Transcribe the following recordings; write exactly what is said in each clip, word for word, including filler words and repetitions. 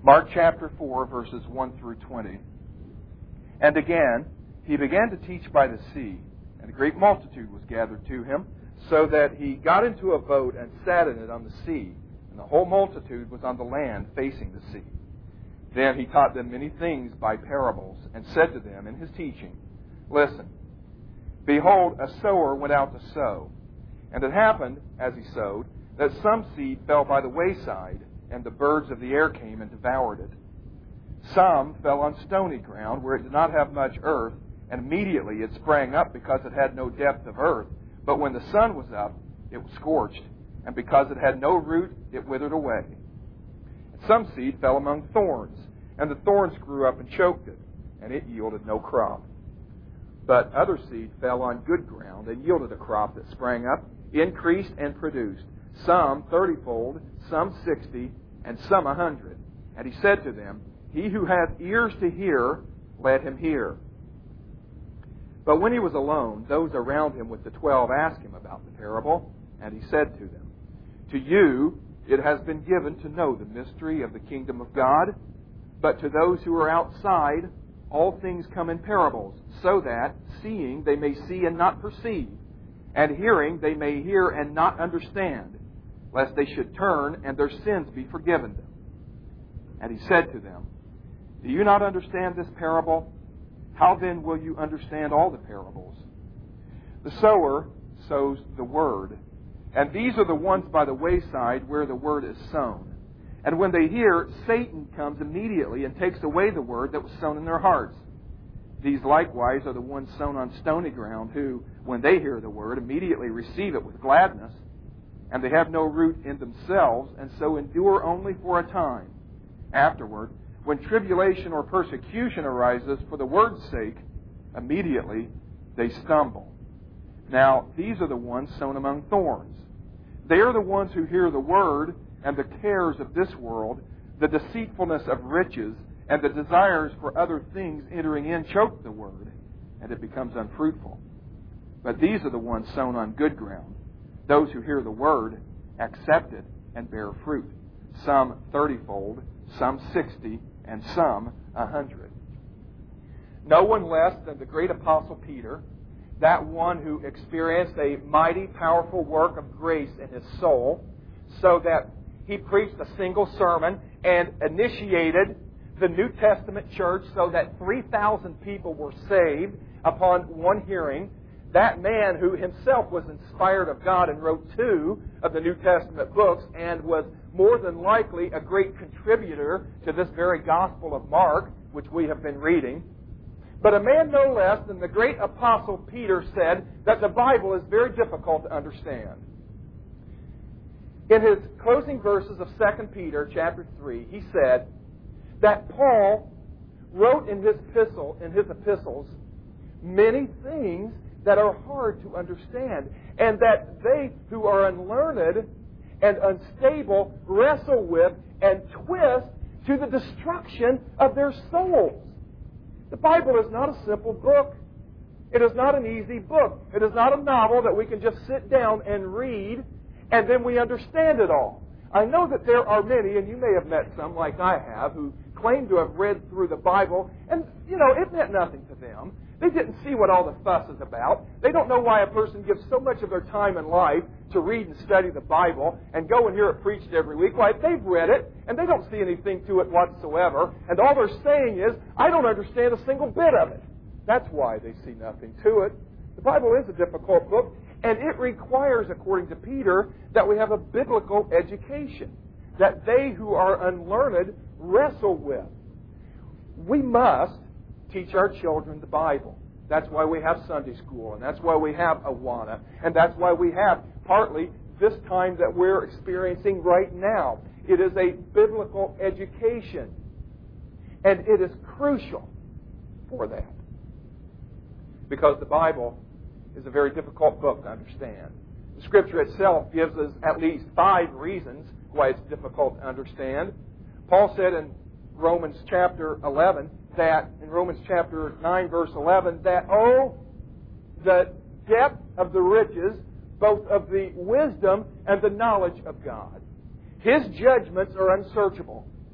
Mark chapter four, verses one through twenty. And again, he began to teach by the sea, and a great multitude was gathered to him, so that he got into a boat and sat in it on the sea, and the whole multitude was on the land facing the sea. Then he taught them many things by parables, and said to them in his teaching, Listen, behold, a sower went out to sow. And it happened, as he sowed, that some seed fell by the wayside, and the birds of the air came and devoured it. Some fell on stony ground, where it did not have much earth, and immediately it sprang up because it had no depth of earth. But when the sun was up, it was scorched, and because it had no root, it withered away. And some seed fell among thorns, and the thorns grew up and choked it, and it yielded no crop. But other seed fell on good ground, and yielded a crop that sprang up, increased, and produced, some thirtyfold, some sixty, and some a hundred. And he said to them, He who hath ears to hear, let him hear. But when he was alone, those around him with the twelve asked him about the parable. And he said to them, To you it has been given to know the mystery of the kingdom of God, but to those who are outside, all things come in parables, so that, seeing, they may see and not perceive, and hearing, they may hear and not understand, lest they should turn and their sins be forgiven them. And he said to them, Do you not understand this parable? How then will you understand all the parables? The sower sows the word, and these are the ones by the wayside where the word is sown. And when they hear, Satan comes immediately and takes away the word that was sown in their hearts. These likewise are the ones sown on stony ground, who, when they hear the word, immediately receive it with gladness, and they have no root in themselves, and so endure only for a time. Afterward, when tribulation or persecution arises for the word's sake, immediately they stumble. Now, these are the ones sown among thorns. They are the ones who hear the word, and the cares of this world, the deceitfulness of riches, and the desires for other things entering in choke the word, and it becomes unfruitful. But these are the ones sown on good ground, those who hear the word, accept it, and bear fruit, some thirtyfold, some sixty, and some a hundred. No one less than the great apostle Peter, that one who experienced a mighty, powerful work of grace in his soul, so that he preached a single sermon and initiated the New Testament church so that three thousand people were saved upon one hearing. That man who himself was inspired of God and wrote two of the New Testament books and was more than likely a great contributor to this very Gospel of Mark, which we have been reading. But a man no less than the great apostle Peter said that the Bible is very difficult to understand. In his closing verses of Second Peter chapter three, he said that Paul wrote in his epistle, in his epistles, many things that are hard to understand, and that they who are unlearned and unstable wrestle with and twist to the destruction of their souls. The Bible is not a simple book. It is not an easy book. It is not a novel that we can just sit down and read and then we understand it all. I know that there are many, and you may have met some like I have, who claim to have read through the Bible, and, you know, it meant nothing to them. They didn't see what all the fuss is about. They don't know why a person gives so much of their time in life to read and study the Bible and go and hear it preached every week. Why, they've read it, and they don't see anything to it whatsoever, and all they're saying is, I don't understand a single bit of it. That's why they see nothing to it. The Bible is a difficult book, and it requires, according to Peter, that we have a biblical education, that they who are unlearned wrestle with. We must teach our children the Bible. That's why we have Sunday school, and that's why we have Awana, and that's why we have partly this time that we're experiencing right now. It is a biblical education, and it is crucial for that, because the Bible is a very difficult book to understand. The Scripture itself gives us at least five reasons why it's difficult to understand. Paul said in Romans chapter eleven, that in Romans chapter nine, verse eleven, that, oh, the depth of the riches, both of the wisdom and the knowledge of God. His judgments are unsearchable.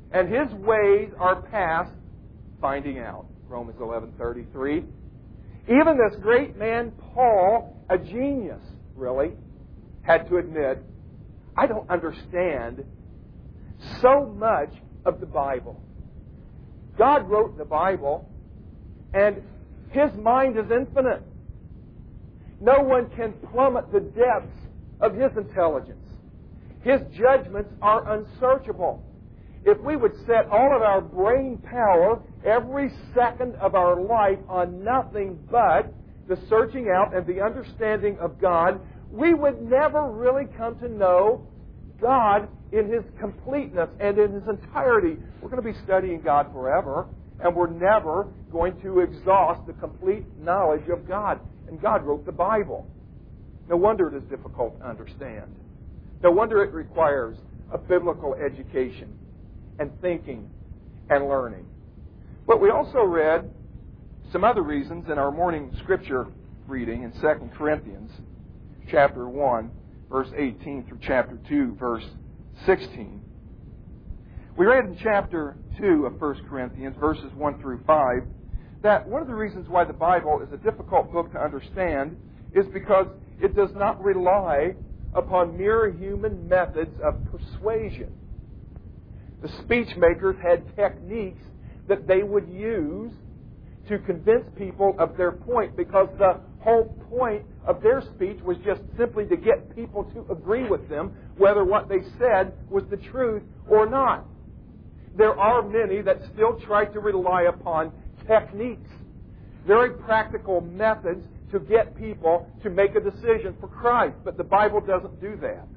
and His ways are past finding out. Romans eleven thirty-three. Even this great man, Paul, a genius, really, had to admit, I don't understand so much of the Bible. God wrote the Bible, and His mind is infinite. No one can plummet the depths of His intelligence. His judgments are unsearchable. If we would set all of our brain power, every second of our life, on nothing but the searching out and the understanding of God, we would never really come to know God in His completeness and in His entirety. We're going to be studying God forever, and we're never going to exhaust the complete knowledge of God. And God wrote the Bible. No wonder it is difficult to understand. No wonder it requires a biblical education and thinking and learning. But we also read some other reasons in our morning scripture reading in Second Corinthians chapter one, verse eighteen through chapter two, verse sixteen. We read in chapter two of First Corinthians, verses one through five, that one of the reasons why the Bible is a difficult book to understand is because it does not rely upon mere human methods of persuasion. The speech makers had techniques that they would use to convince people of their point, because the whole point of their speech was just simply to get people to agree with them, whether what they said was the truth or not. There are many that still try to rely upon techniques, very practical methods to get people to make a decision for Christ. But the Bible doesn't do that.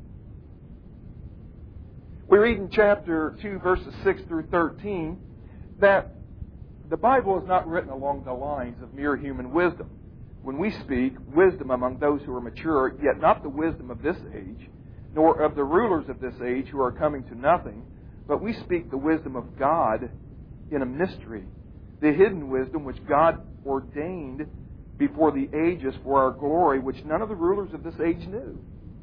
We read in chapter two, verses six through thirteen, that the Bible is not written along the lines of mere human wisdom. When we speak wisdom among those who are mature, yet not the wisdom of this age, nor of the rulers of this age who are coming to nothing, but we speak the wisdom of God in a mystery, the hidden wisdom which God ordained before the ages for our glory, which none of the rulers of this age knew.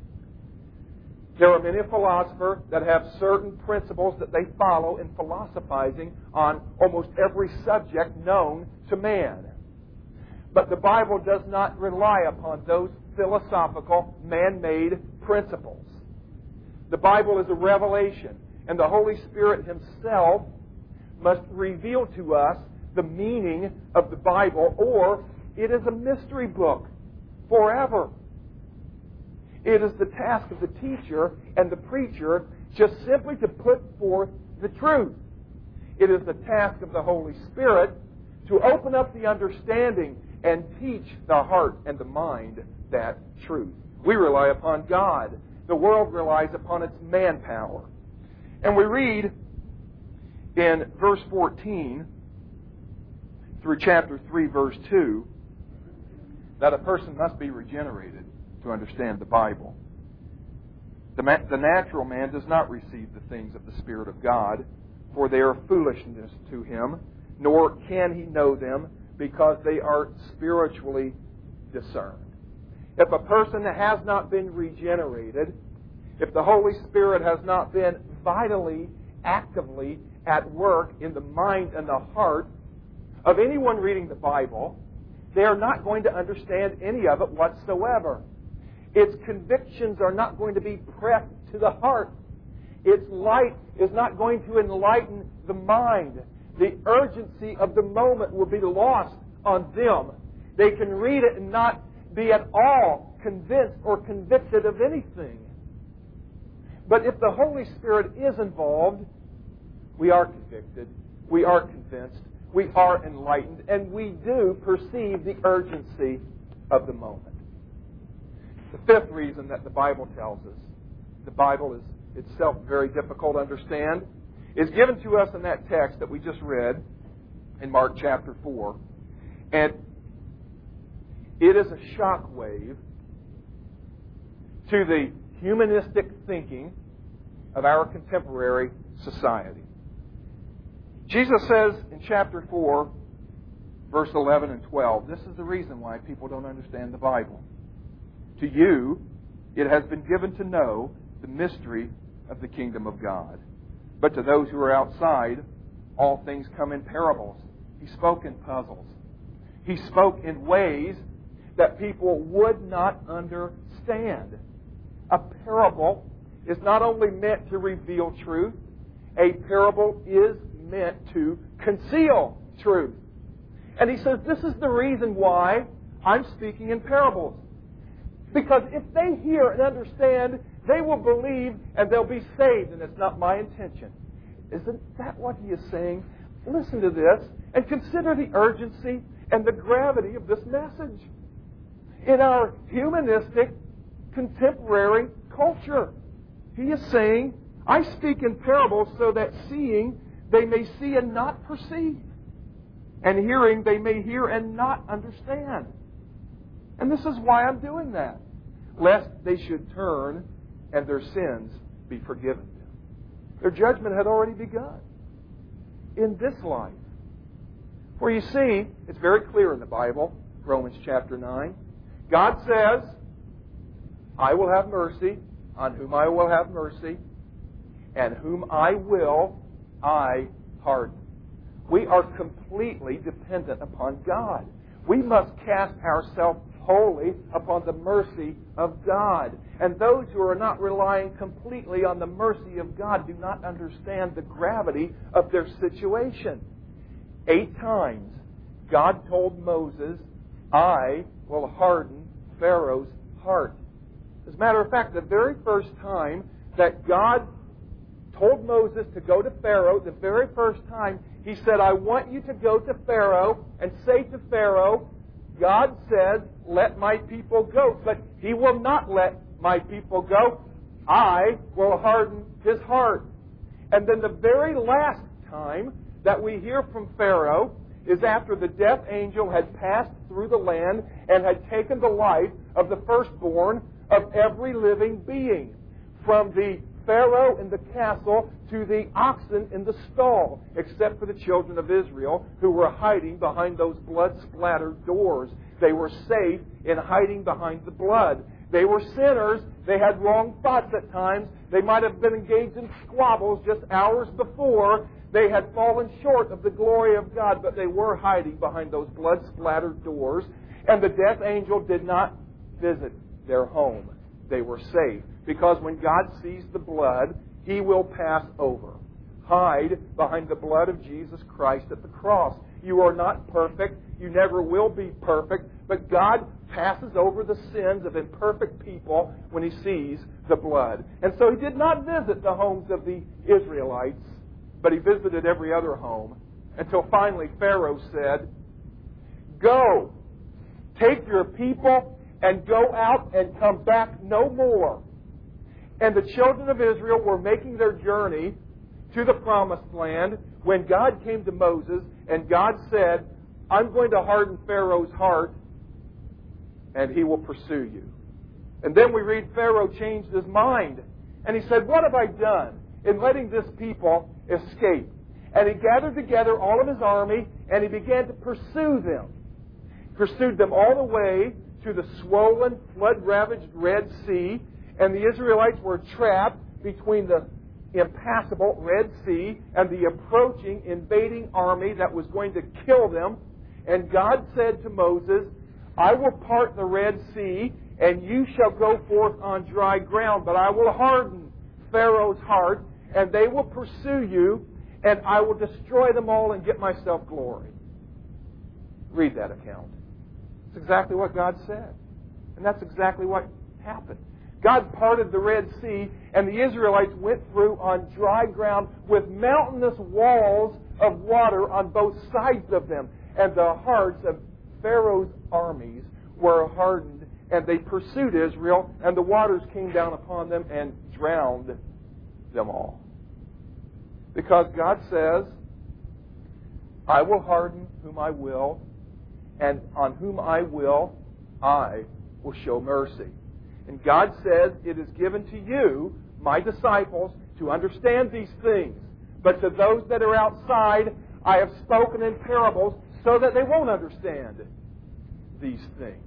There are many philosophers that have certain principles that they follow in philosophizing on almost every subject known to man. But the Bible does not rely upon those philosophical, man-made principles. The Bible is a revelation, and the Holy Spirit Himself must reveal to us the meaning of the Bible, or it is a mystery book forever. It is the task of the teacher and the preacher just simply to put forth the truth. It is the task of the Holy Spirit to open up the understanding and teach the heart and the mind that truth. We rely upon God. The world relies upon its manpower. And we read in verse fourteen through chapter three, verse two, that a person must be regenerated to understand the Bible. The, ma- the natural man does not receive the things of the Spirit of God, for they are foolishness to him, nor can he know them, because they are spiritually discerned. If a person has not been regenerated, if the Holy Spirit has not been vitally, actively at work in the mind and the heart of anyone reading the Bible, they are not going to understand any of it whatsoever. Its convictions are not going to be pressed to the heart. Its light is not going to enlighten the mind. The urgency of the moment will be lost on them. They can read it and not be at all convinced or convicted of anything. But if the Holy Spirit is involved, we are convicted, we are convinced, we are enlightened, and we do perceive the urgency of the moment. The fifth reason that the Bible tells us the Bible is itself very difficult to understand is given to us in that text that we just read in Mark chapter four. And it is a shock wave to the humanistic thinking of our contemporary society. Jesus says in chapter four, verse eleven and twelve, this is the reason why people don't understand the Bible. To you, it has been given to know the mystery of the kingdom of God, But to those who are outside, all things come in parables. He spoke in puzzles. He spoke in ways that people would not understand. A parable is not only meant to reveal truth, a parable is meant to conceal truth. And he says, this is the reason why I'm speaking in parables. Because if they hear and understand, they will believe and they'll be saved. And it's not my intention. Isn't that what he is saying? Listen to this and consider the urgency and the gravity of this message. In our humanistic, contemporary culture, he is saying, I speak in parables so that seeing they may see and not perceive, and hearing they may hear and not understand. And this is why I'm doing that, lest they should turn and their sins be forgiven them. Their judgment had already begun in this life. For you see, it's very clear in the Bible, Romans chapter nine. God says, I will have mercy on whom I will have mercy, and whom I will, I pardon. We are completely dependent upon God. We must cast ourselves wholly upon the mercy of God. And those who are not relying completely on the mercy of God do not understand the gravity of their situation. Eight times, God told Moses, I will harden Pharaoh's heart. As a matter of fact, the very first time that God told Moses to go to Pharaoh, the very first time, he said, I want you to go to Pharaoh and say to Pharaoh, God says, let my people go. But he will not let my people go. I will harden his heart. And then the very last time that we hear from Pharaoh is after the death angel had passed through the land and had taken the life of the firstborn of every living being, from the Pharaoh in the castle to the oxen in the stall, except for the children of Israel who were hiding behind those blood-splattered doors. They were safe in hiding behind the blood. They were sinners. They had wrong thoughts at times. They might have been engaged in squabbles just hours before. They had fallen short of the glory of God, but they were hiding behind those blood-splattered doors. And the death angel did not visit their home. They were safe. Because when God sees the blood, He will pass over. Hide behind the blood of Jesus Christ at the cross. You are not perfect. You never will be perfect. But God passes over the sins of imperfect people when He sees the blood. And so He did not visit the homes of the Israelites, but He visited every other home. Until finally Pharaoh said, Go, take your people and go out and come back no more. And the children of Israel were making their journey to the promised land when God came to Moses and God said, I'm going to harden Pharaoh's heart and he will pursue you. And then we read Pharaoh changed his mind. And he said, what have I done in letting this people escape? And he gathered together all of his army and he began to pursue them. Pursued them all the way to the swollen, flood-ravaged Red Sea. And the Israelites were trapped between the impassable Red Sea and the approaching invading army that was going to kill them. And God said to Moses, I will part the Red Sea, and you shall go forth on dry ground, but I will harden Pharaoh's heart, and they will pursue you, and I will destroy them all and get myself glory. Read that account. It's exactly what God said. And that's exactly what happened. God parted the Red Sea, and the Israelites went through on dry ground with mountainous walls of water on both sides of them. And the hearts of Pharaoh's armies were hardened, and they pursued Israel, and the waters came down upon them and drowned them all. Because God says, I will harden whom I will, and on whom I will, I will show mercy. And God says, it is given to you, my disciples, to understand these things. But to those that are outside, I have spoken in parables so that they won't understand these things.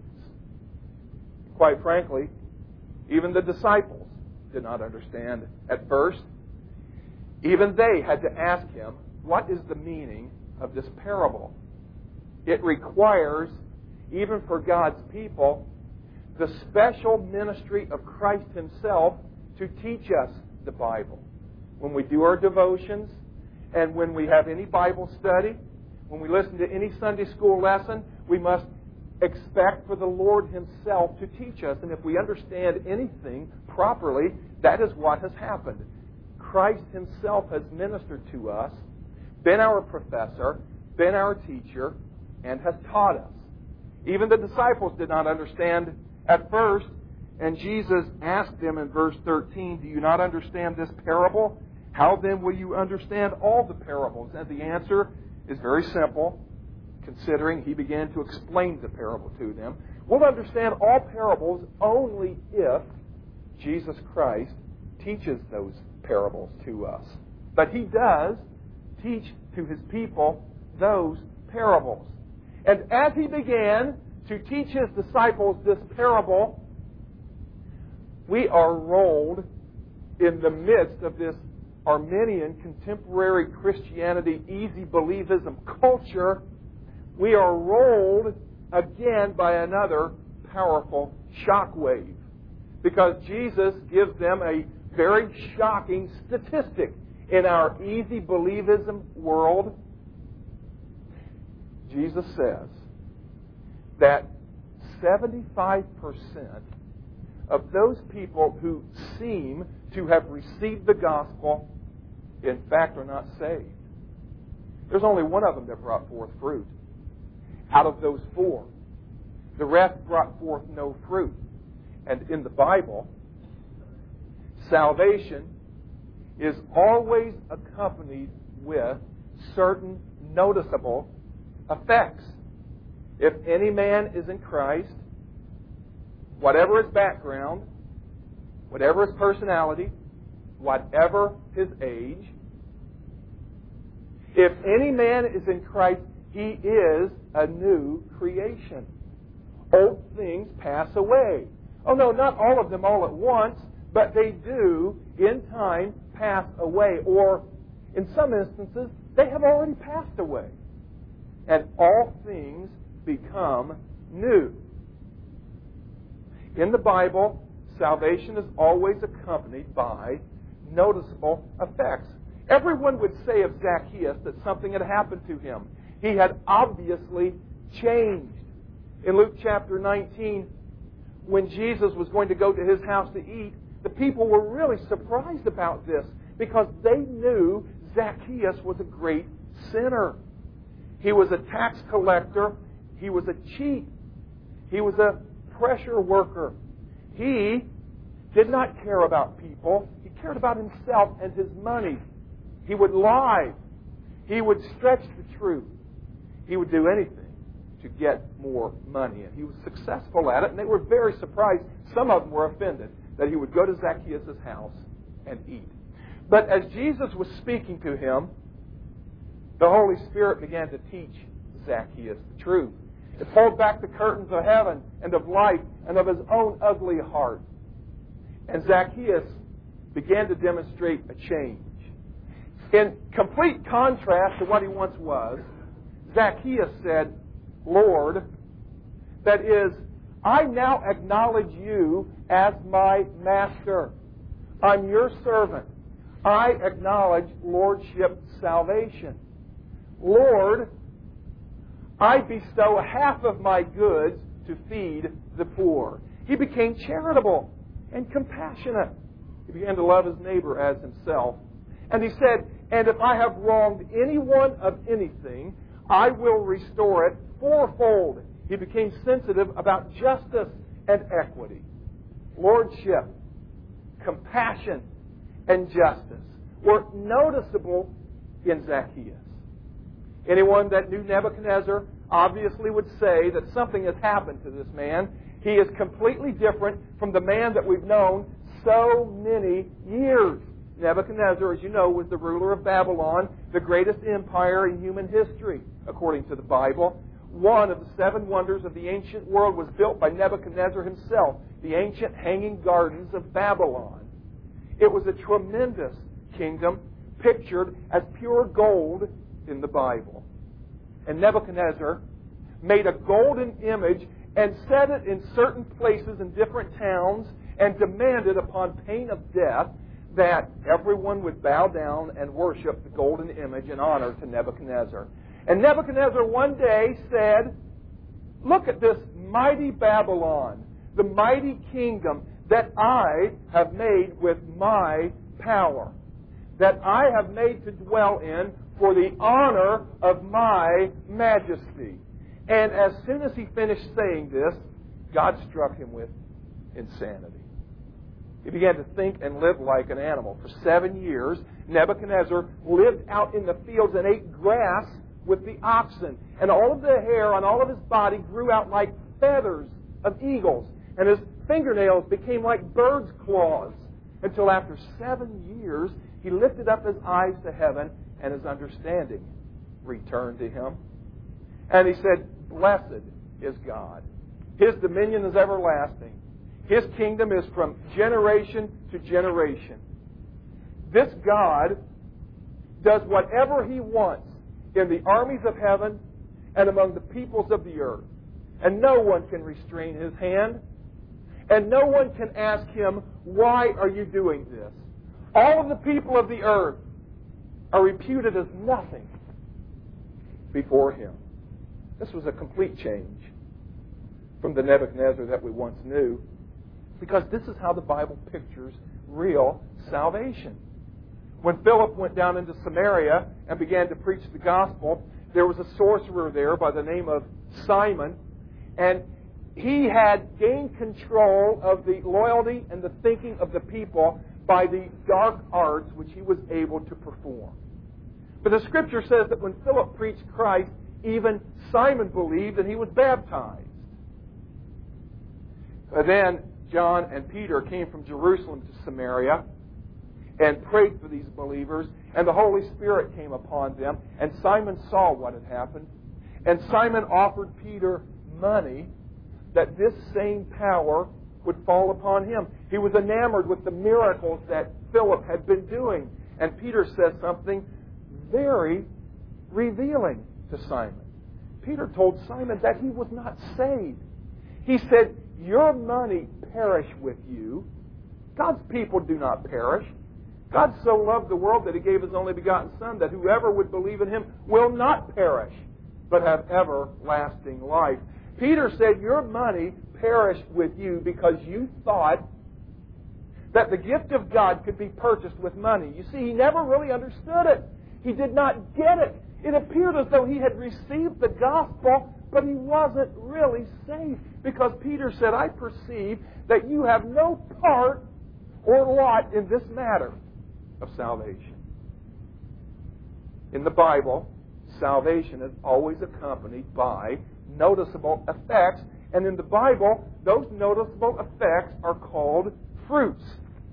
Quite frankly, even the disciples did not understand at first. Even they had to ask him, what is the meaning of this parable? It requires, even for God's people, the special ministry of Christ Himself to teach us the Bible. When we do our devotions, and when we have any Bible study, when we listen to any Sunday school lesson, we must expect for the Lord Himself to teach us. And if we understand anything properly, that is what has happened. Christ Himself has ministered to us, been our professor, been our teacher, and has taught us. Even the disciples did not understand at first, and Jesus asked them in verse thirteen, do you not understand this parable? How then will you understand all the parables? And the answer is very simple, considering He began to explain the parable to them. We'll understand all parables only if Jesus Christ teaches those parables to us. But He does teach to His people those parables. And as He began to teach His disciples this parable, we are rolled in the midst of this Arminian contemporary Christianity easy believism culture. We are rolled again by another powerful shockwave, because Jesus gives them a very shocking statistic in our easy believism world. Jesus says that seventy-five percent of those people who seem to have received the gospel, in fact, are not saved. There's only one of them that brought forth fruit. Out of those four, the rest brought forth no fruit. And in the Bible, salvation is always accompanied with certain noticeable effects. If any man is in Christ, whatever his background, whatever his personality, whatever his age, if any man is in Christ, he is a new creation. Old things pass away. Oh no, not all of them all at once, but they do, in time, pass away. Or, in some instances, they have already passed away. And all things become new. In the Bible, salvation is always accompanied by noticeable effects. Everyone would say of Zacchaeus that something had happened to him. He had obviously changed. In Luke chapter nineteen, when Jesus was going to go to His house to eat, the people were really surprised about this, because they knew Zacchaeus was a great sinner. He was a tax collector. He was a cheat. He was a pressure worker. He did not care about people. He cared about himself and his money. He would lie. He would stretch the truth. He would do anything to get more money. And he was successful at it, and they were very surprised. Some of them were offended that he would go to Zacchaeus' house and eat. But as Jesus was speaking to him, the Holy Spirit began to teach Zacchaeus the truth. It pulled back the curtains of heaven and of life and of his own ugly heart. And Zacchaeus began to demonstrate a change. In complete contrast to what he once was, Zacchaeus said, Lord, that is, I now acknowledge you as my master. I'm your servant. I acknowledge lordship salvation. Lord, I bestow half of my goods to feed the poor. He became charitable and compassionate. He began to love his neighbor as himself. And he said, and if I have wronged anyone of anything, I will restore it fourfold. He became sensitive about justice and equity. Lordship, compassion, and justice were noticeable in Zacchaeus. Anyone that knew Nebuchadnezzar obviously would say that something has happened to this man. He is completely different from the man that we've known so many years. Nebuchadnezzar, as you know, was the ruler of Babylon, the greatest empire in human history, according to the Bible. One of the seven wonders of the ancient world was built by Nebuchadnezzar himself, the ancient hanging gardens of Babylon. It was a tremendous kingdom, pictured as pure gold in the Bible. And Nebuchadnezzar made a golden image and set it in certain places in different towns and demanded upon pain of death that everyone would bow down and worship the golden image in honor to Nebuchadnezzar. And Nebuchadnezzar one day said, "Look at this mighty Babylon, the mighty kingdom that I have made with my power, that I have made to dwell in for the honor of my majesty." And as soon as he finished saying this, God struck him with insanity. He began to think and live like an animal. For seven years, Nebuchadnezzar lived out in the fields and ate grass with the oxen. And all of the hair on all of his body grew out like feathers of eagles. And his fingernails became like birds' claws. Until after seven years, he lifted up his eyes to heaven and his understanding returned to him. And he said, "Blessed is God. His dominion is everlasting. His kingdom is from generation to generation." This God does whatever He wants in the armies of heaven and among the peoples of the earth. And no one can restrain His hand. And no one can ask Him, "Why are you doing this?" All of the people of the earth are reputed as nothing before Him. This was a complete change from the Nebuchadnezzar that we once knew, because this is how the Bible pictures real salvation. When Philip went down into Samaria and began to preach the gospel, there was a sorcerer there by the name of Simon, and he had gained control of the loyalty and the thinking of the people by the dark arts which he was able to perform. But the Scripture says that when Philip preached Christ, even Simon believed and he was baptized. But then John and Peter came from Jerusalem to Samaria and prayed for these believers, and the Holy Spirit came upon them, and Simon saw what had happened. And Simon offered Peter money that this same power would fall upon him. He was enamored with the miracles that Philip had been doing. And Peter said something very revealing to Simon. Peter told Simon that he was not saved. He said, "Your money perish with you. God's people do not perish. God so loved the world that He gave His only begotten Son, that whoever would believe in Him will not perish, but have everlasting life." Peter said, "Your money perished with you because you thought that the gift of God could be purchased with money." You see, he never really understood it. He did not get it. It appeared as though he had received the gospel, but he wasn't really saved. Because Peter said, "I perceive that you have no part or lot in this matter of salvation." In the Bible, salvation is always accompanied by noticeable effects. And in the Bible, those noticeable effects are called fruits.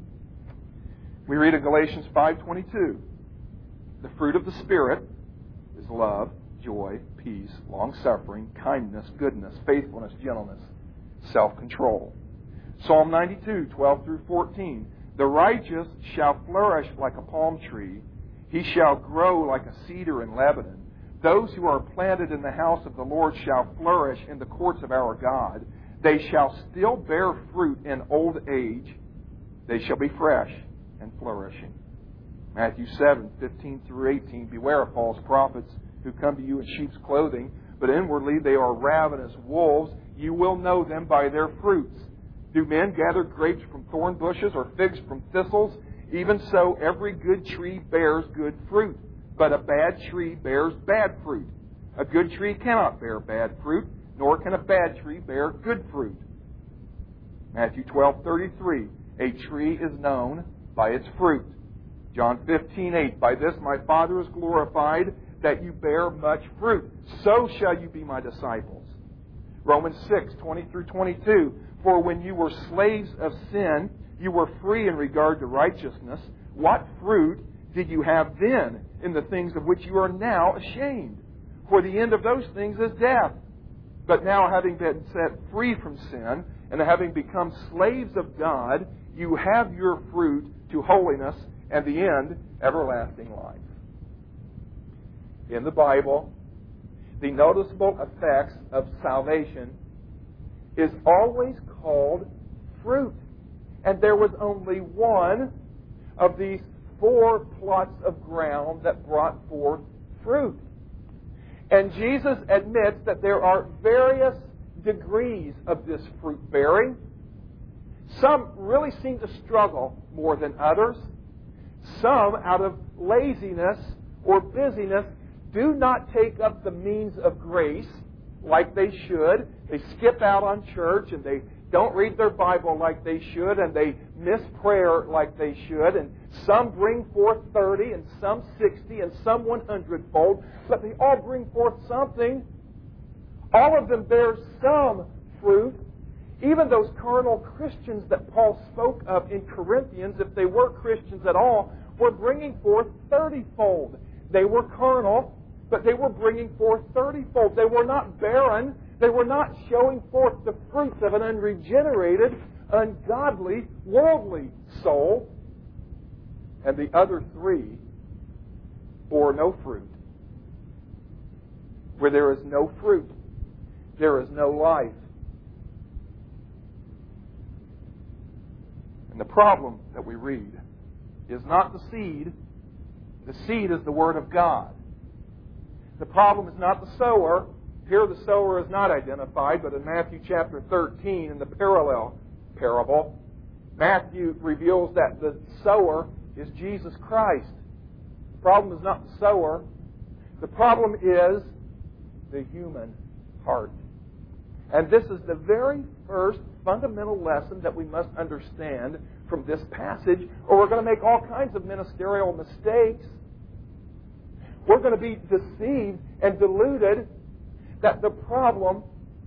We read in Galatians five twenty-two, "The fruit of the Spirit is love, joy, peace, long-suffering, kindness, goodness, faithfulness, gentleness, self-control." Psalm ninety-two, twelve through fourteen, "The righteous shall flourish like a palm tree. He shall grow like a cedar in Lebanon. Those who are planted in the house of the Lord shall flourish in the courts of our God. They shall still bear fruit in old age. They shall be fresh and flourishing." Matthew seven, fifteen through eighteen, "Beware of false prophets who come to you in sheep's clothing, but inwardly they are ravenous wolves. You will know them by their fruits. Do men gather grapes from thorn bushes or figs from thistles? Even so, every good tree bears good fruit, but a bad tree bears bad fruit. A good tree cannot bear bad fruit, nor can a bad tree bear good fruit." Matthew twelve, thirty-three, "A tree is known by its fruit." John fifteen, eight, "By this my Father is glorified, that you bear much fruit. So shall you be my disciples." Romans six, twenty through twenty-two, "For when you were slaves of sin, you were free in regard to righteousness. What fruit did you have then in the things of which you are now ashamed? For the end of those things is death. But now, having been set free from sin and having become slaves of God, you have your fruit to holiness and the end, everlasting life. In the Bible, the noticeable effects of salvation is always called fruit. And there was only one of these four plots of ground that brought forth fruit. And Jesus admits that there are various degrees of this fruit bearing. Some really seem to struggle more than others. Some, out of laziness or busyness, do not take up the means of grace like they should. They skip out on church, and they don't read their Bible like they should, and they miss prayer like they should. And some bring forth thirty, and some sixty, and some one hundred fold. But they all bring forth something. All of them bear some fruit. Even those carnal Christians that Paul spoke of in Corinthians, if they were Christians at all, were bringing forth thirty-fold. They were carnal, but they were bringing forth thirty-fold. They were not barren. They were not showing forth the fruits of an unregenerated, ungodly, worldly soul. And the other three bore no fruit. Where there is no fruit, there is no life. And the problem that we read is not the seed. The seed is the Word of God. The problem is not the sower. Here the sower is not identified, but in Matthew chapter thirteen, in the parallel parable, Matthew reveals that the sower is Jesus Christ. The problem is not the sower. The problem is the human heart. And this is the very first fundamental lesson that we must understand from this passage, or we're going to make all kinds of ministerial mistakes. We're going to be deceived and deluded that the problem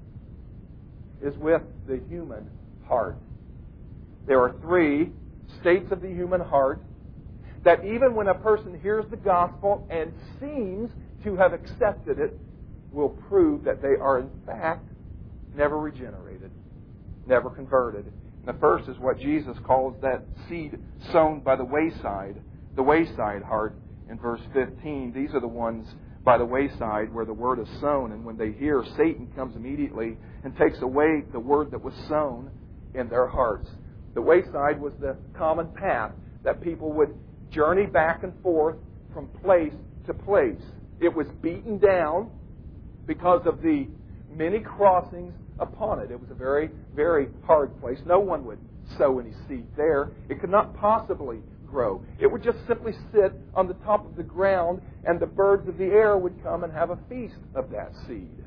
is with the human heart. There are three states of the human heart that even when a person hears the gospel and seems to have accepted it, will prove that they are in fact never regenerated, never converted. And the first is what Jesus calls that seed sown by the wayside, the wayside heart in verse fifteen. These are the ones by the wayside where the word is sown, and when they hear, Satan comes immediately and takes away the word that was sown in their hearts. The wayside was the common path that people would journey back and forth from place to place. It was beaten down because of the many crossings upon it. It was a very, very hard place. No one would sow any seed there. It could not possibly grow. It would just simply sit on the top of the ground, and the birds of the air would come and have a feast of that seed.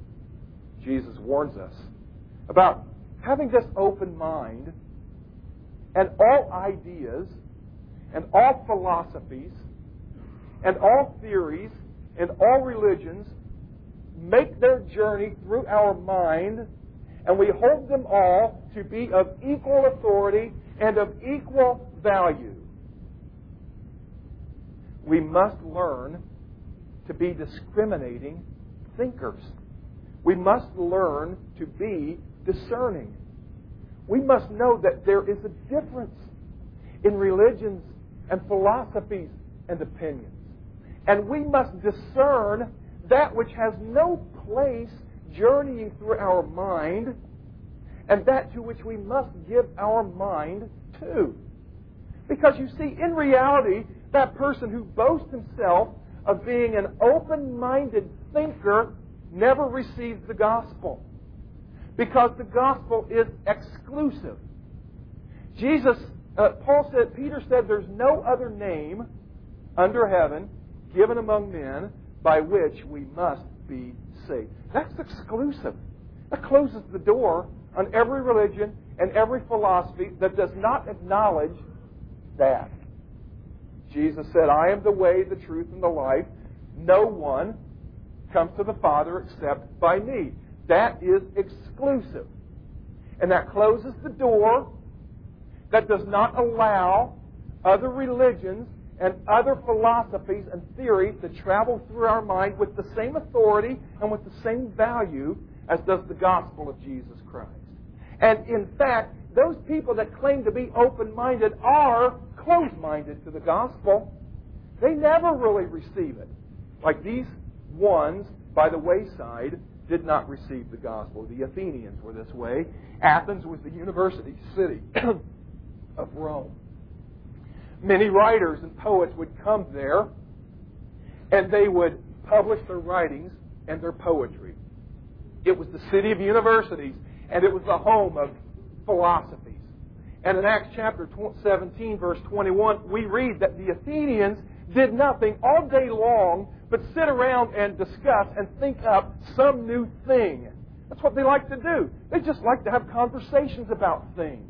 Jesus warns us about having this open mind, and all ideas and all philosophies and all theories and all religions make their journey through our mind, and we hold them all to be of equal authority and of equal value. We must learn to be discriminating thinkers. We must learn to be discerning. We must know that there is a difference in religions and philosophies and opinions. And we must discern that which has no place journeying through our mind, and that to which we must give our mind to. Because you see, in reality, that person who boasts himself of being an open-minded thinker never receives the gospel. Because the gospel is exclusive. Jesus, uh, Paul said, Peter said, there's no other name under heaven given among men by which we must be saved. That's exclusive. That closes the door on every religion and every philosophy that does not acknowledge that. Jesus said, I am the way, the truth, and the life. No one comes to the Father except by me. That is exclusive. And that closes the door. That does not allow other religions and other philosophies and theories to travel through our mind with the same authority and with the same value as does the gospel of Jesus Christ. And in fact, those people that claim to be open-minded are closed-minded to the gospel. They never really receive it. Like these ones by the wayside did not receive the gospel. The Athenians were this way. Athens was the university city of Rome. Many writers and poets would come there, and they would publish their writings and their poetry. It was the city of universities, and it was the home of philosophies. And in Acts chapter seventeen, verse twenty-one, we read that the Athenians did nothing all day long but sit around and discuss and think up some new thing. That's what they like to do. They just like to have conversations about things.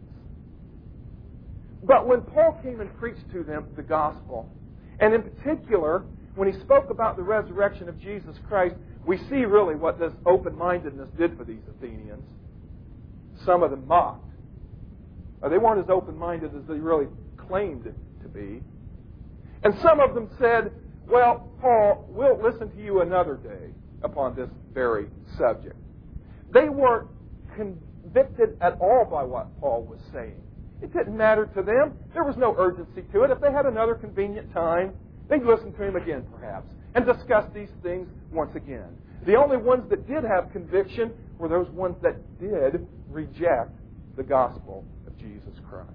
But when Paul came and preached to them the gospel, and in particular, when he spoke about the resurrection of Jesus Christ, we see really what this open-mindedness did for these Athenians. Some of them mocked. Now, they weren't as open-minded as they really claimed to be. And some of them said, well, Paul, we'll listen to you another day upon this very subject. They weren't convicted at all by what Paul was saying. It didn't matter to them. There was no urgency to it. If they had another convenient time, they'd listen to him again, perhaps, and discuss these things once again. The only ones that did have conviction were those ones that did reject the gospel of Jesus Christ.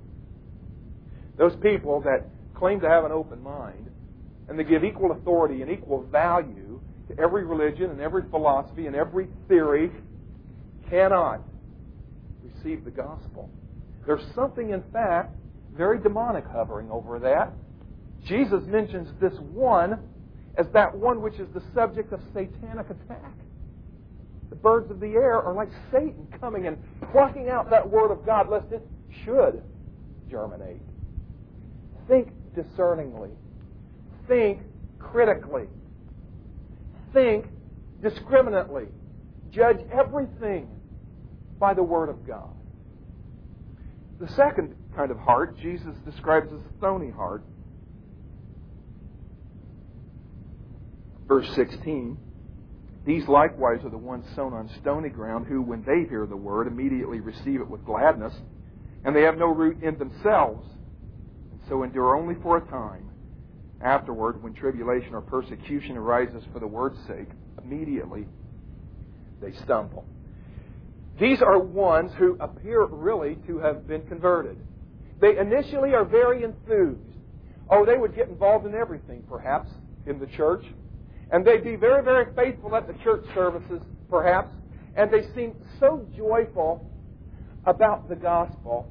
Those people that claim to have an open mind, and they give equal authority and equal value to every religion and every philosophy and every theory, cannot receive the gospel. There's something, in fact, very demonic hovering over that. Jesus mentions this one as that one which is the subject of satanic attack. The birds of the air are like Satan coming and plucking out that word of God lest it should germinate. Think discerningly. Think critically. Think discriminately. Judge everything by the Word of God. The second kind of heart Jesus describes as a stony heart. Verse sixteen, these likewise are the ones sown on stony ground who, when they hear the Word, immediately receive it with gladness, and they have no root in themselves, and so endure only for a time. Afterward, when tribulation or persecution arises for the Word's sake, immediately they stumble. These are ones who appear really to have been converted. They initially are very enthused. Oh, they would get involved in everything, perhaps, in the church. And they'd be very, very faithful at the church services, perhaps. And they seem so joyful about the gospel.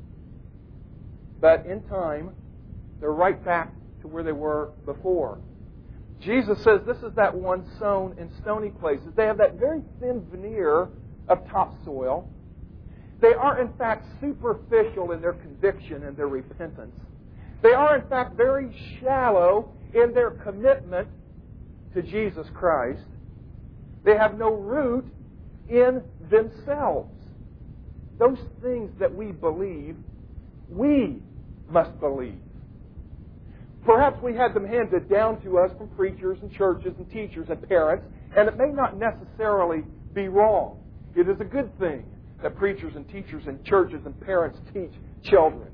But in time, they're right back to where they were before. Jesus says this is that one sown in stony places. They have that very thin veneer of topsoil. They are, in fact, superficial in their conviction and their repentance. They are, in fact, very shallow in their commitment to Jesus Christ. They have no root in themselves. Those things that we believe, we must believe. Perhaps we had them handed down to us from preachers and churches and teachers and parents, and it may not necessarily be wrong. It is a good thing that preachers and teachers and churches and parents teach children.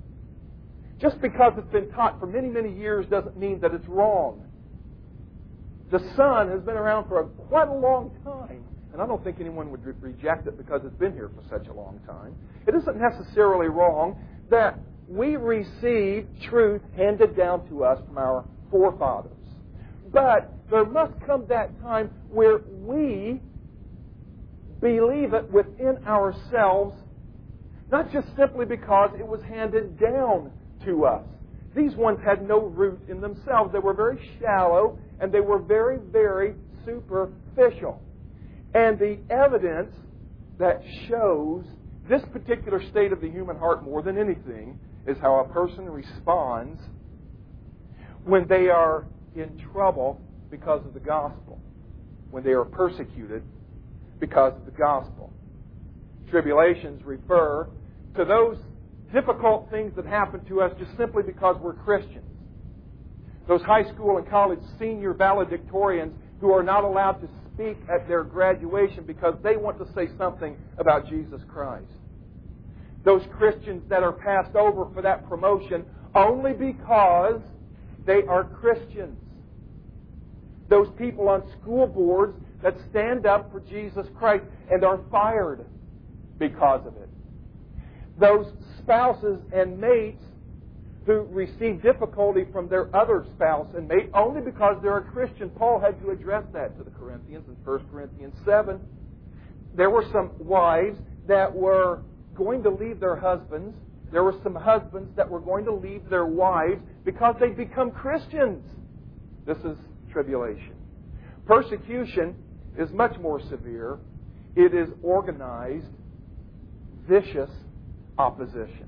Just because it's been taught for many, many years doesn't mean that it's wrong. The Son has been around for a, quite a long time, and I don't think anyone would re- reject it because it's been here for such a long time. It isn't necessarily wrong that we receive truth handed down to us from our forefathers. But there must come that time where we believe it within ourselves, not just simply because it was handed down to us. These ones had no root in themselves. They were very shallow, and they were very, very superficial. And the evidence that shows this particular state of the human heart more than anything is how a person responds when they are in trouble because of the gospel, when they are persecuted because of the gospel. Tribulations refer to those difficult things that happen to us just simply because we're Christians. Those high school and college senior valedictorians who are not allowed to speak at their graduation because they want to say something about Jesus Christ. Those Christians that are passed over for that promotion only because they are Christians. Those people on school boards that stand up for Jesus Christ and are fired because of it. Those spouses and mates who receive difficulty from their other spouse and mate only because they're a Christian. Paul had to address that to the Corinthians in First Corinthians seven. There were some wives that were going to leave their husbands. There were some husbands that were going to leave their wives because they'd become Christians. This is tribulation. Persecution is much more severe. It is organized, vicious opposition.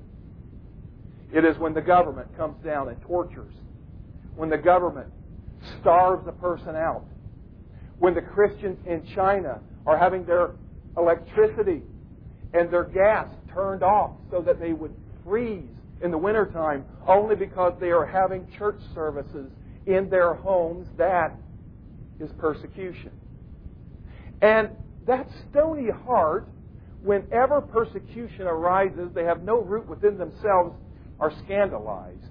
It is when the government comes down and tortures. When the government starves a person out. When the Christians in China are having their electricity and their gas turned off so that they would freeze in the wintertime only because they are having church services in their homes. That is persecution. And that stony heart, whenever persecution arises, they have no root within themselves, are scandalized.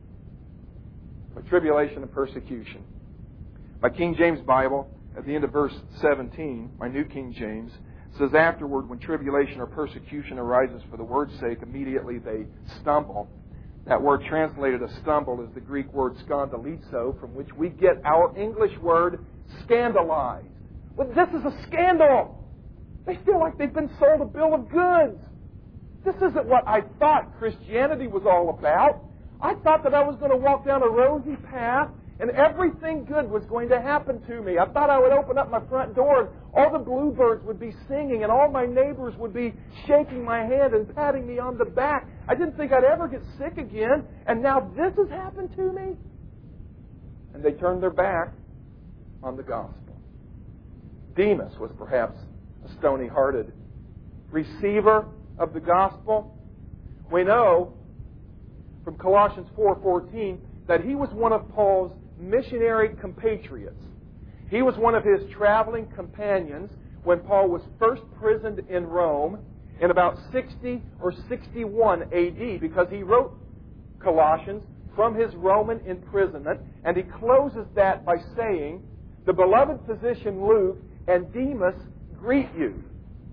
But tribulation and persecution. My King James Bible, at the end of verse seventeen, my New King James, says, afterward, when tribulation or persecution arises for the word's sake, immediately they stumble. That word translated as stumble is the Greek word skandalizo, from which we get our English word scandalized. Well, this is a scandal. They feel like they've been sold a bill of goods. This isn't what I thought Christianity was all about. I thought that I was going to walk down a rosy path and everything good was going to happen to me. I thought I would open up my front door and all the bluebirds would be singing and all my neighbors would be shaking my hand and patting me on the back. I didn't think I'd ever get sick again, and now this has happened to me? And they turned their back on the gospel. Demas was perhaps a stony-hearted receiver of the gospel. We know from Colossians four fourteen that he was one of Paul's missionary compatriots. He was one of his traveling companions when Paul was first prisoned in Rome in about sixty or sixty-one A D, because he wrote Colossians from his Roman imprisonment, and he closes that by saying, "The beloved physician Luke and Demas greet you."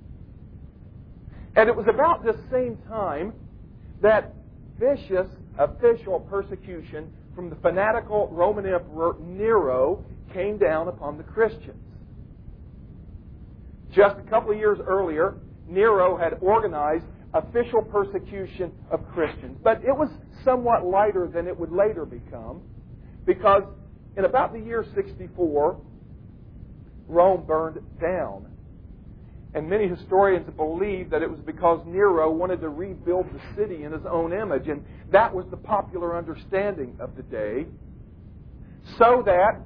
And it was about this same time that vicious official persecution from the fanatical Roman Emperor Nero came down upon the Christians. Just a couple of years earlier, Nero had organized official persecution of Christians. But it was somewhat lighter than it would later become, because in about the year sixty-four, Rome burned down. And many historians believe that it was because Nero wanted to rebuild the city in his own image. And that was the popular understanding of the day. So that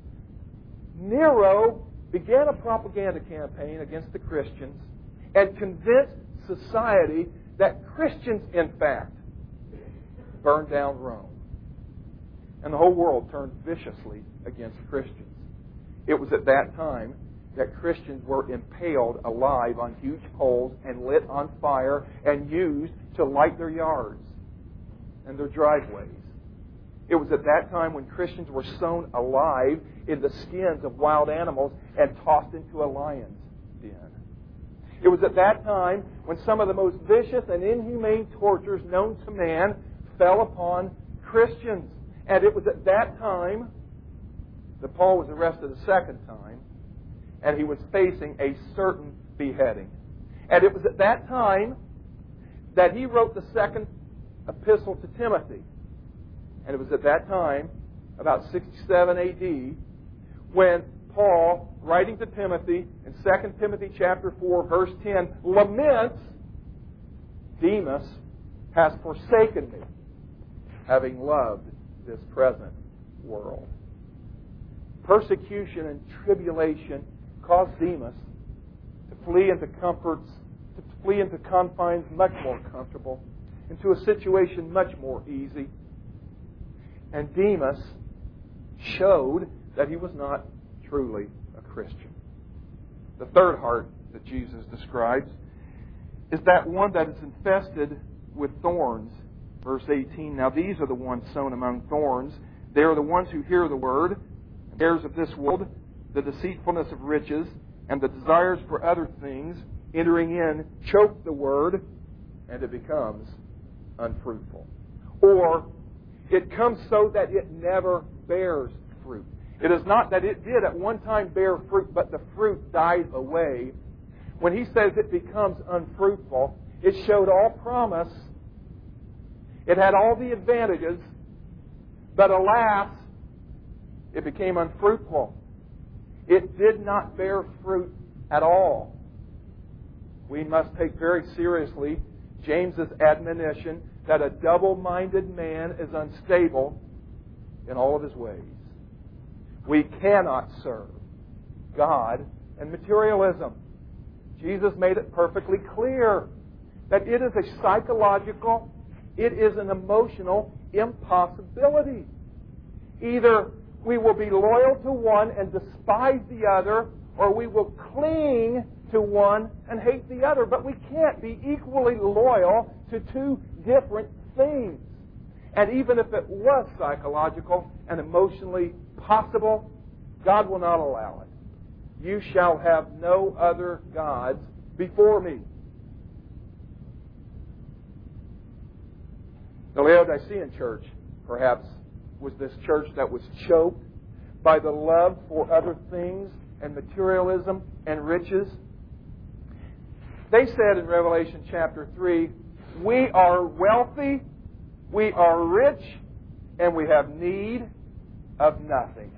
Nero began a propaganda campaign against the Christians and convinced society that Christians, in fact, burned down Rome. And the whole world turned viciously against Christians. It was at that time that Christians were impaled alive on huge poles and lit on fire and used to light their yards and their driveways. It was at that time when Christians were sewn alive in the skins of wild animals and tossed into a lion's den. It was at that time when some of the most vicious and inhumane tortures known to man fell upon Christians. And it was at that time that Paul was arrested a second time, and he was facing a certain beheading. And it was at that time that he wrote the second epistle to Timothy. And it was at that time, about sixty-seven A D, when Paul, writing to Timothy in Second Timothy chapter four, verse ten, laments, "Demas has forsaken me, having loved this present world." Persecution and tribulation caused Demas to flee into comforts, to flee into confines much more comfortable, into a situation much more easy. And Demas showed that he was not truly a Christian. The third heart that Jesus describes is that one that is infested with thorns Verse eighteen, now these are the ones sown among thorns. They are the ones who hear the word, heirs of this world, the deceitfulness of riches, and the desires for other things, entering in, choke the word, and it becomes unfruitful. Or, it comes so that it never bears fruit. It is not that it did at one time bear fruit, but the fruit died away. When he says it becomes unfruitful, it showed all promise. It had all the advantages, but alas, it became unfruitful. It did not bear fruit at all. We must take very seriously James's admonition that a double-minded man is unstable in all of his ways. We cannot serve God and materialism. Jesus made it perfectly clear that it is a psychological, it is an emotional impossibility. Either we will be loyal to one and despise the other, or we will cling to one and hate the other. But we can't be equally loyal to two different things. And even if it was psychological and emotionally possible, God will not allow it. You shall have no other gods before me. The Laodicean church, perhaps, was this church that was choked by the love for other things and materialism and riches. They said in Revelation chapter three, we are wealthy, we are rich, and we have need of nothing.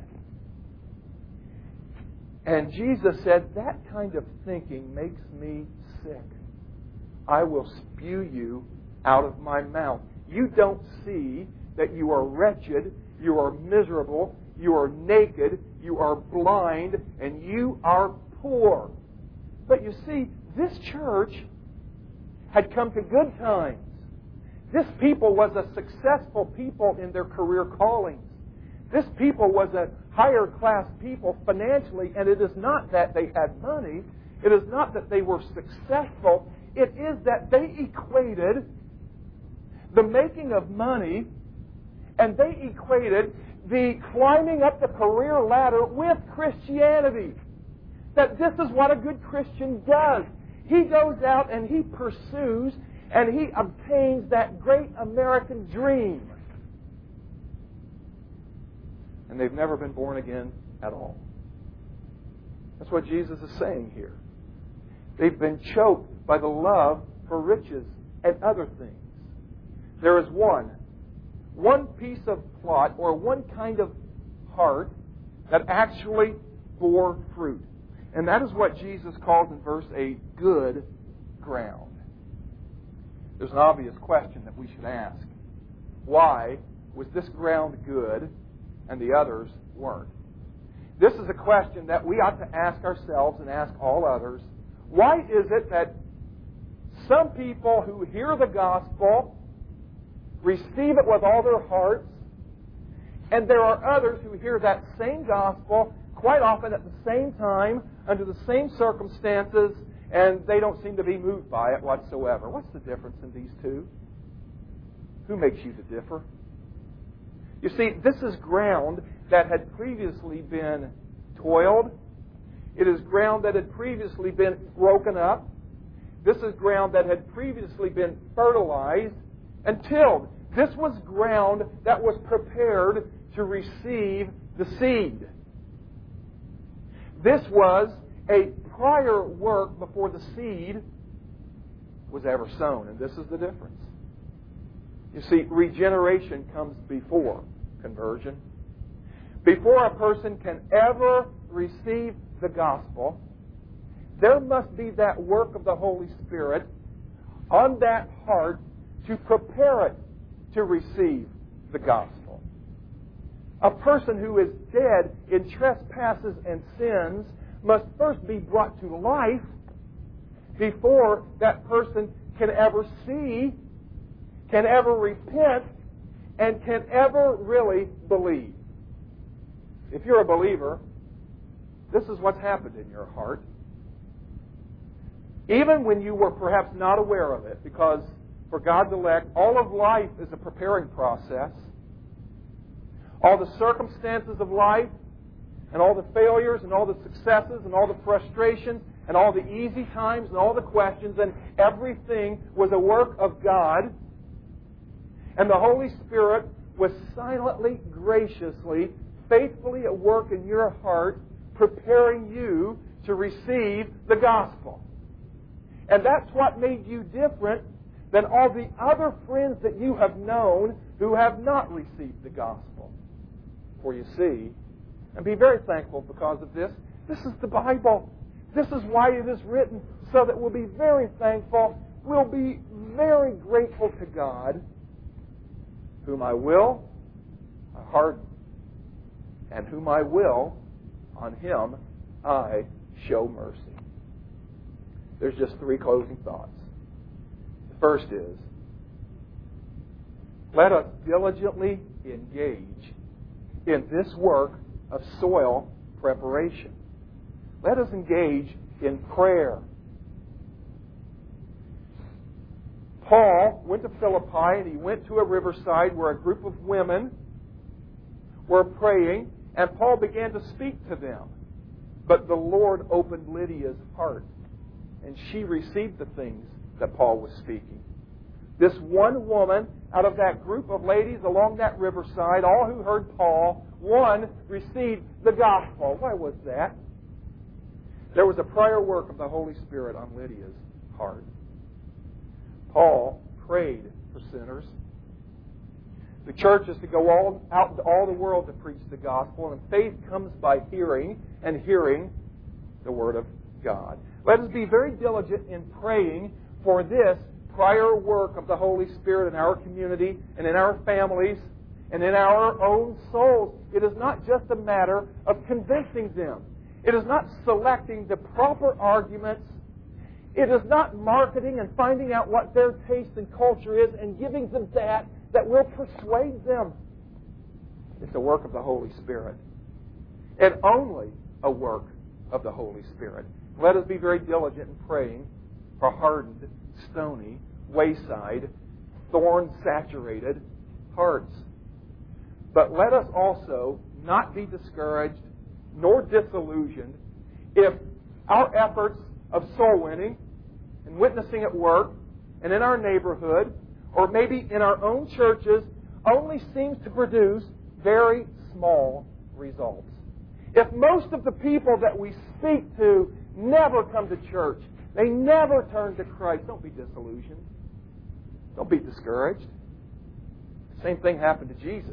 And Jesus said, that kind of thinking makes me sick. I will spew you out of my mouth. You don't see that you are wretched, you are miserable, you are naked, you are blind, and you are poor. But you see, this church had come to good times. This people was a successful people in their career callings. This people was a higher class people financially, and it is not that they had money. It is not that they were successful. It is that they equated the making of money, and they equated the climbing up the career ladder with Christianity. That this is what a good Christian does. He goes out and he pursues and he obtains that great American dream. And they've never been born again at all. That's what Jesus is saying here. They've been choked by the love for riches and other things. There is one, one piece of plot or one kind of heart that actually bore fruit. And that is what Jesus calls in verse eight, good ground. There's an obvious question that we should ask. Why was this ground good and the others weren't? This is a question that we ought to ask ourselves and ask all others. Why is it that some people who hear the gospel receive it with all their hearts, and there are others who hear that same gospel quite often at the same time, under the same circumstances, and they don't seem to be moved by it whatsoever? What's the difference in these two? Who makes you to differ? You see, this is ground that had previously been toiled. It is ground that had previously been broken up. This is ground that had previously been fertilized and tilled. This was ground that was prepared to receive the seed. This was a prior work before the seed was ever sown. And this is the difference. You see, regeneration comes before conversion. Before a person can ever receive the gospel, there must be that work of the Holy Spirit on that heart to prepare it to receive the gospel. A person who is dead in trespasses and sins must first be brought to life before that person can ever see, can ever repent, and can ever really believe. If you're a believer, this is what's happened in your heart. Even when you were perhaps not aware of it, because for God's elect. All of life is a preparing process. All the circumstances of life, and all the failures, and all the successes, and all the frustrations, and all the easy times, and all the questions, and everything was a work of God. And the Holy Spirit was silently, graciously, faithfully at work in your heart, preparing you to receive the gospel. And that's what made you different than all the other friends that you have known who have not received the gospel. For you see, and be very thankful because of this, this is the Bible. This is why it is written, so that we'll be very thankful. We'll be very grateful to God, whom I will, I harden, and whom I will, on him I show mercy. There's just three closing thoughts. The first is, let us diligently engage in this work of soil preparation. Let us engage in prayer. Paul went to Philippi, and he went to a riverside where a group of women were praying, and Paul began to speak to them. But the Lord opened Lydia's heart, and she received the things that Paul was speaking. This one woman out of that group of ladies along that riverside, all who heard Paul, one received the gospel. Why was that? There was a prior work of the Holy Spirit on Lydia's heart. Paul prayed for sinners. The church is to go all, out into all the world to preach the gospel, and faith comes by hearing, and hearing the Word of God. Let us be very diligent in praying for this prior work of the Holy Spirit in our community and in our families and in our own souls. It is not just a matter of convincing them. It is not selecting the proper arguments. It is not marketing and finding out what their taste and culture is and giving them that that will persuade them. It's a work of the Holy Spirit. And only a work of the Holy Spirit. Let us be very diligent in praying for hardened, stony, wayside, thorn-saturated hearts. But let us also not be discouraged nor disillusioned if our efforts of soul winning and witnessing at work and in our neighborhood or maybe in our own churches only seems to produce very small results. If most of the people that we speak to never come to church, they never turn to Christ, don't be disillusioned. Don't be discouraged. The same thing happened to Jesus.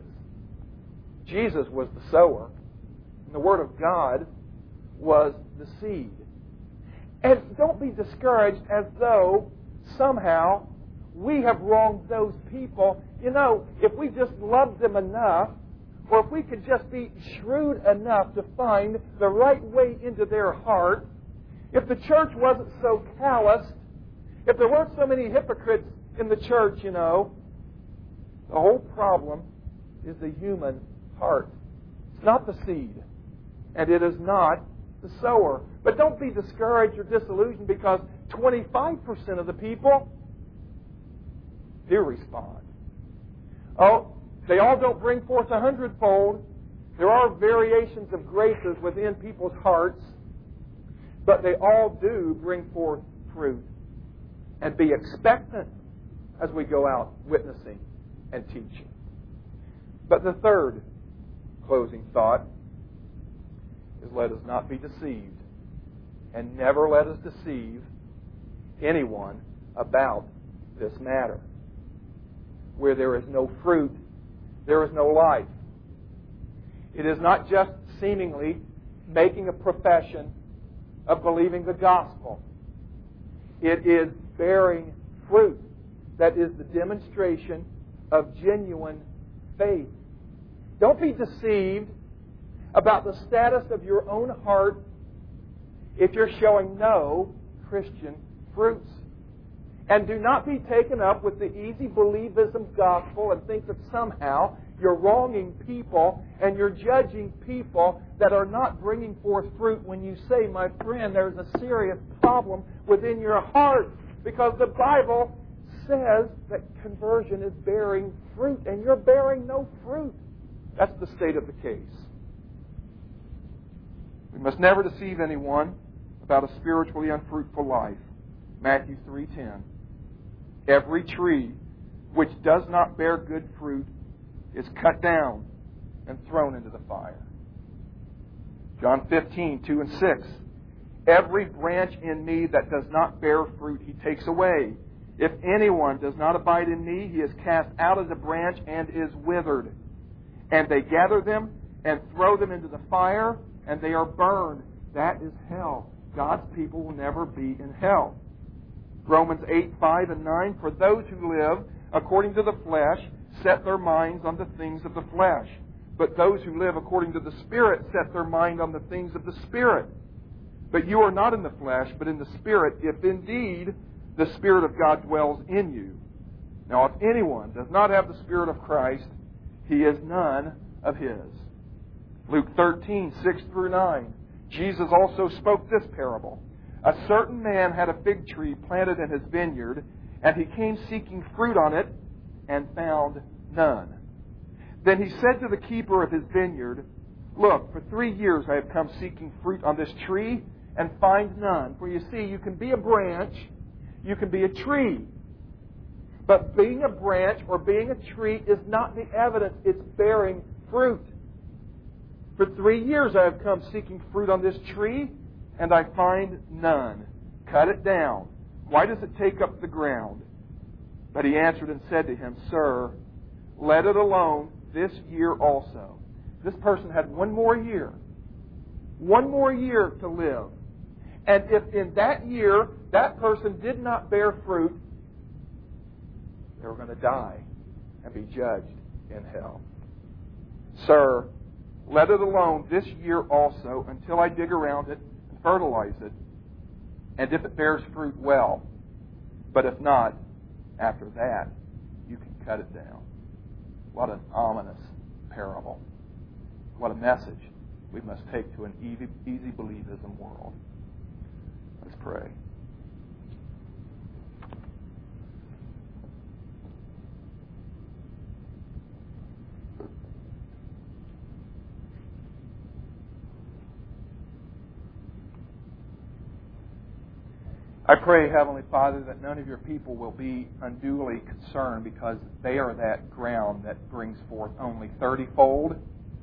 Jesus was the sower, and the Word of God was the seed. And don't be discouraged as though somehow we have wronged those people. You know, if we just loved them enough, or if we could just be shrewd enough to find the right way into their heart, if the church wasn't so calloused, if there weren't so many hypocrites in the church, you know, the whole problem is the human heart. It's not the seed, and it is not the sower. But don't be discouraged or disillusioned because twenty-five percent of the people do respond. Oh, they all don't bring forth a hundredfold. There are variations of graces within people's hearts, but they all do bring forth fruit. And be expectant as we go out witnessing and teaching. But the third closing thought is, let us not be deceived, and never let us deceive anyone about this matter. Where there is no fruit, there is no life. It is not just seemingly making a profession of believing the gospel. It is bearing fruit that is the demonstration of genuine faith. Don't be deceived about the status of your own heart if you're showing no Christian fruits. And do not be taken up with the easy believism gospel and think that somehow you're wronging people and you're judging people that are not bringing forth fruit when you say, my friend, there's a serious problem within your heart. Because the Bible says that conversion is bearing fruit, and you're bearing no fruit. That's the state of the case. We must never deceive anyone about a spiritually unfruitful life. Matthew three ten. Every tree which does not bear good fruit is cut down and thrown into the fire. John fifteen two and six. Every branch in me that does not bear fruit, He takes away. If anyone does not abide in me, he is cast out as a branch and is withered. And they gather them and throw them into the fire, and they are burned. That is hell. God's people will never be in hell. Romans eight five and nine. For those who live according to the flesh set their minds on the things of the flesh. But those who live according to the Spirit set their mind on the things of the Spirit. But you are not in the flesh, but in the Spirit, if indeed the Spirit of God dwells in you. Now, if anyone does not have the Spirit of Christ, he is none of His. Luke thirteen six through nine. Jesus also spoke this parable. A certain man had a fig tree planted in his vineyard, and he came seeking fruit on it, and found none. Then he said to the keeper of his vineyard, Look, for three years I have come seeking fruit on this tree, and find none. For you see, you can be a branch, you can be a tree. But being a branch or being a tree is not the evidence it's bearing fruit. For three years I have come seeking fruit on this tree, and I find none. Cut it down. Why does it take up the ground? But he answered and said to him, Sir, let it alone this year also. This person had one more year. One more year to live. And if in that year that person did not bear fruit, they were going to die and be judged in hell. Sir, let it alone this year also until I dig around it and fertilize it. And if it bears fruit, well. But if not, after that, you can cut it down. What an ominous parable. What a message we must take to an easy, easy believism world. Let's pray. I pray, Heavenly Father, that none of your people will be unduly concerned because they are that ground that brings forth only thirty-fold.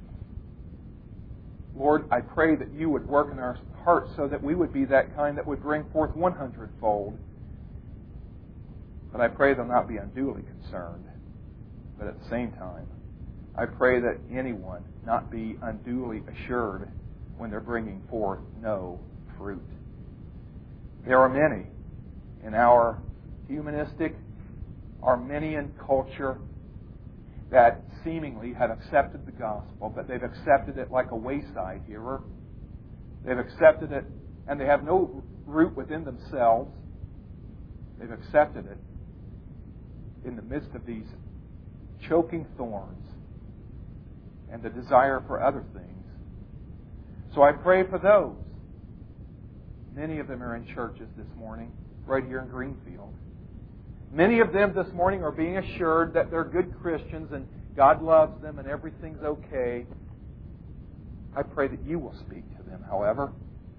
Lord, I pray that you would work in our hearts so that we would be that kind that would bring forth one hundred-fold. But I pray they'll not be unduly concerned. But at the same time, I pray that anyone not be unduly assured when they're bringing forth no fruit. There are many in our humanistic, Arminian culture that seemingly have accepted the gospel, but they've accepted it like a wayside hearer. They've accepted it, and they have no root within themselves. They've accepted it in the midst of these choking thorns and the desire for other things. So I pray for those. Many of them are in churches this morning, right here in Greenfield. Many of them this morning are being assured that they're good Christians and God loves them and everything's okay. I pray that you will speak to them, however.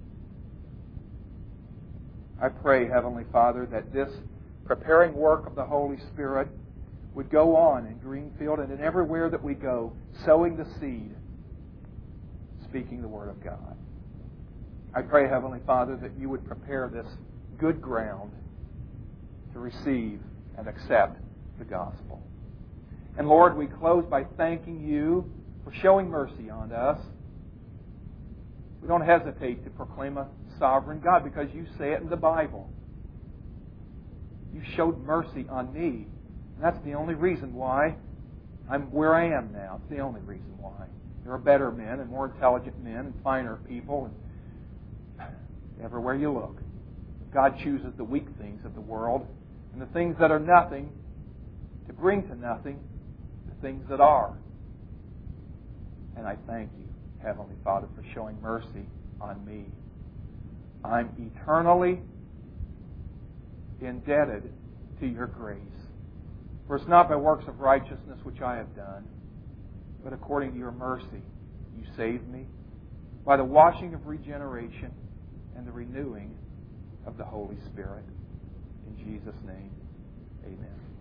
I pray, Heavenly Father, that this preparing work of the Holy Spirit would go on in Greenfield and in everywhere that we go, sowing the seed, speaking the Word of God. I pray, Heavenly Father, that you would prepare this good ground to receive and accept the gospel. And Lord, we close by thanking you for showing mercy on us. We don't hesitate to proclaim a sovereign God because you say it in the Bible. You showed mercy on me. And that's the only reason why I'm where I am now. It's the only reason why. There are better men and more intelligent men and finer people and everywhere you look. God chooses the weak things of the world and the things that are nothing to bring to nothing the things that are. And I thank you, Heavenly Father, for showing mercy on me. I'm eternally indebted to your grace. For it's not by works of righteousness which I have done, but according to your mercy you saved me by the washing of regeneration and the renewing of the Holy Spirit. In Jesus' name, amen.